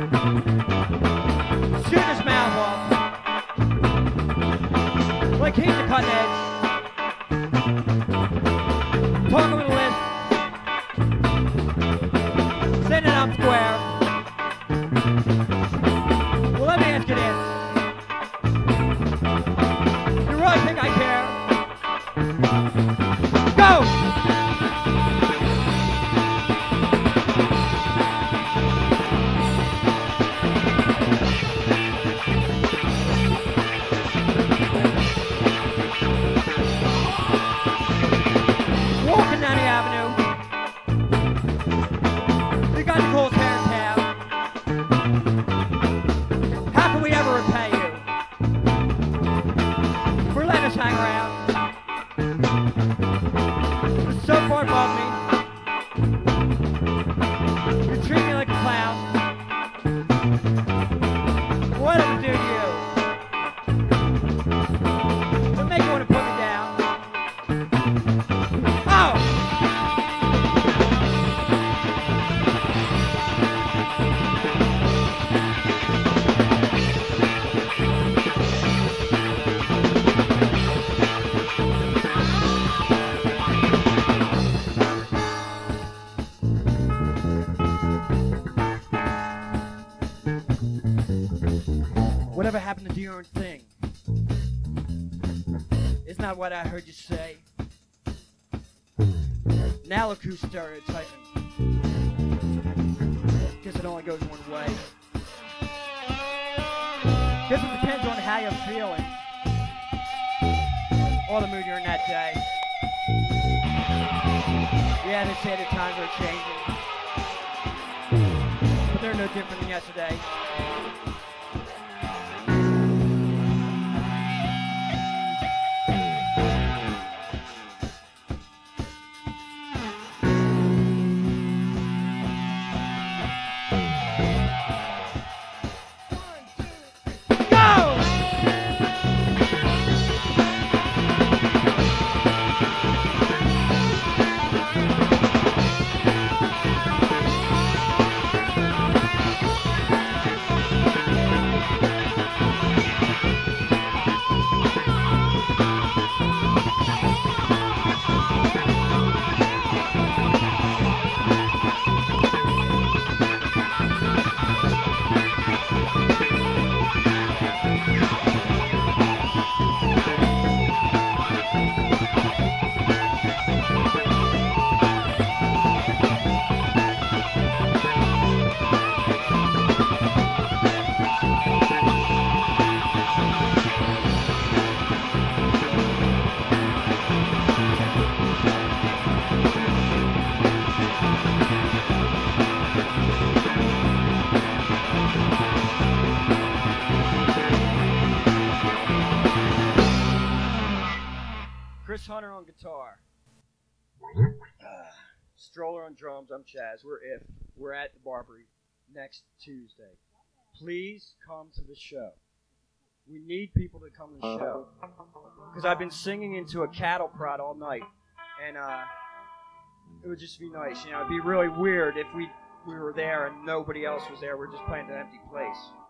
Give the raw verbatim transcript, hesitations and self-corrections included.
Shoot his mouth off. Like he's a cutting edge. Talking with a list. Sitting up square. Well, let me ask you this. You really think I care? Go! Walking down the avenue. We got the coolest hair in town. How can we ever repay you for letting us hang around? You're so far above me. You treat me like a clown. What did I do to you? What make you want to put me down? Oh! Whatever happened to do your own thing? Isn't that what I heard you say? Now look who's stereotyping. Guess it only goes one way. Guess it depends on how you're feeling. Or the mood you're in that day. Yeah, they say the times are changing. But they're no different than yesterday. Chris Hunter on guitar. Uh, Stroller on drums. I'm Chaz. We're If. We're at the Barbary next Tuesday. Please come to the show. We need people to come to the show. Because I've been singing into a cattle prod all night. And uh, it would just be nice. You know, it'd be really weird if we, we were there and nobody else was there. We're just playing an empty place.